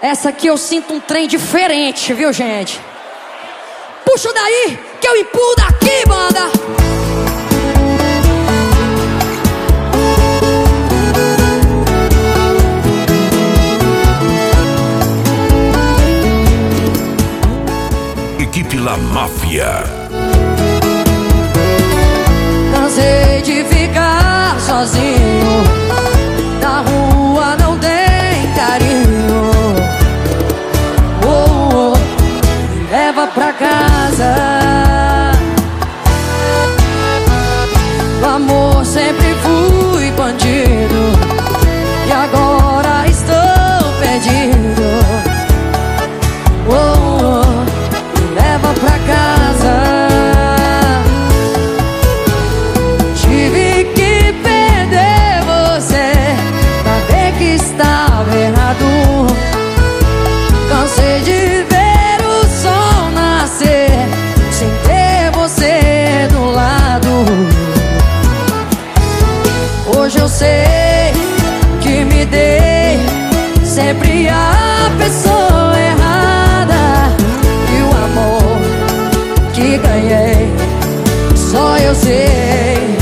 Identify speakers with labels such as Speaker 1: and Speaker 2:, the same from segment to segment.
Speaker 1: Essa aqui eu sinto um trem diferente, viu, gente? Puxa daí, que eu empurro daqui, banda.
Speaker 2: Equipe La Máfia.
Speaker 1: Cansei de ficar sozinho. Na rua não tem carinho. Oh, oh, me leva pra casa. No amor sempre fui bandido e agora estou perdido. Oh, oh, me leva pra casa. Tive que perder você pra ver que estava errado. Cansei de ver o sol nascer sem ter você do lado. Hoje eu sei que me dei sempre a pessoa errada. E o amor que ganhei só eu sei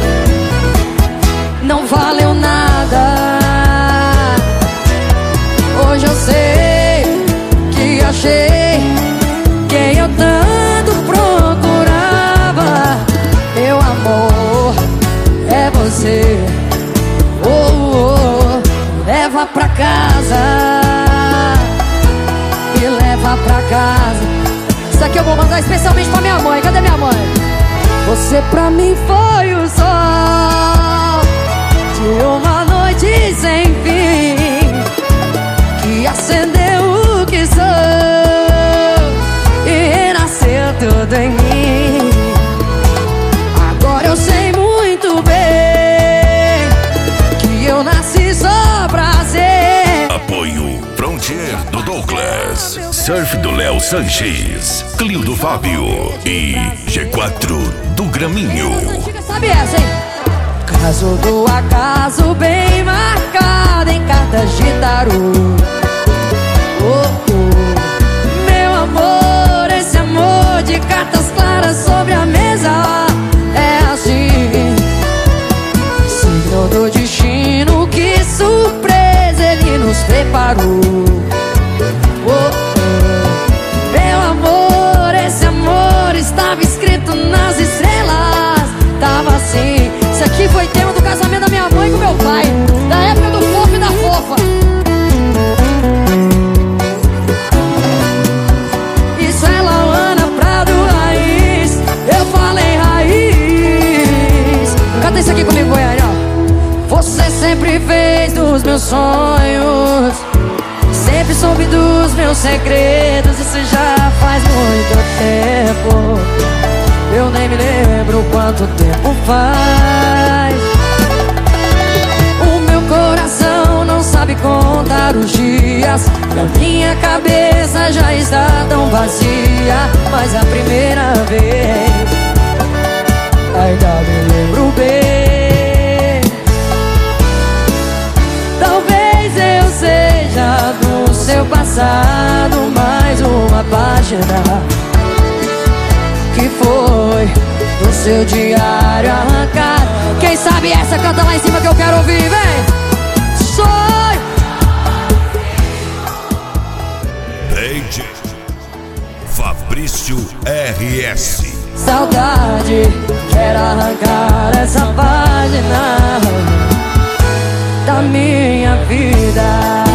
Speaker 1: não valeu nada. Hoje eu sei que achei quem eu tanto procurava. Meu amor é você. Oh, oh, me leva pra casa. Me leva pra casa. Isso aqui eu vou mandar especialmente pra minha mãe. Cadê minha mãe? Você pra mim foi o sol de uma noite sem fim, que acendeu o que sou e renasceu tudo em mim. Agora eu sei muito bem que eu nasci só pra ser.
Speaker 2: Apoio Frontier do Douglas, Surf do Léo Sanches, Clio do Fábio e G4 do Graminho.
Speaker 1: Sabe essa, hein? Caso do acaso bem marcado em cartas de tarô. Oh, oh, meu amor, esse amor de cartas claras sobre a mesa é assim. Signo do destino, que surpresa ele nos preparou. Oh, oh, meu amor, esse amor estava escrito nas estrelas. Tava assim. Isso aqui foi tema do casamento da minha mãe com meu pai, da época do fofo e da fofa. Isso é Lauana Prado Raiz. Eu falei raiz. Canta isso aqui comigo, Goiânia. Você sempre fez dos meus sonhos, sempre soube dos meus segredos. Isso já faz muito tempo. Eu nem me lembro quanto tempo faz. O meu coração não sabe contar os dias, e a minha cabeça já está tão vazia. Mas a primeira vez ainda me lembro bem. Talvez eu seja do seu passado mais uma página que foi do seu diário arrancado. Quem sabe essa canta lá em cima que eu quero ouvir, vem! Sonho!
Speaker 2: Rede Fabrício RS.
Speaker 1: Saudade, quero arrancar essa página da minha vida.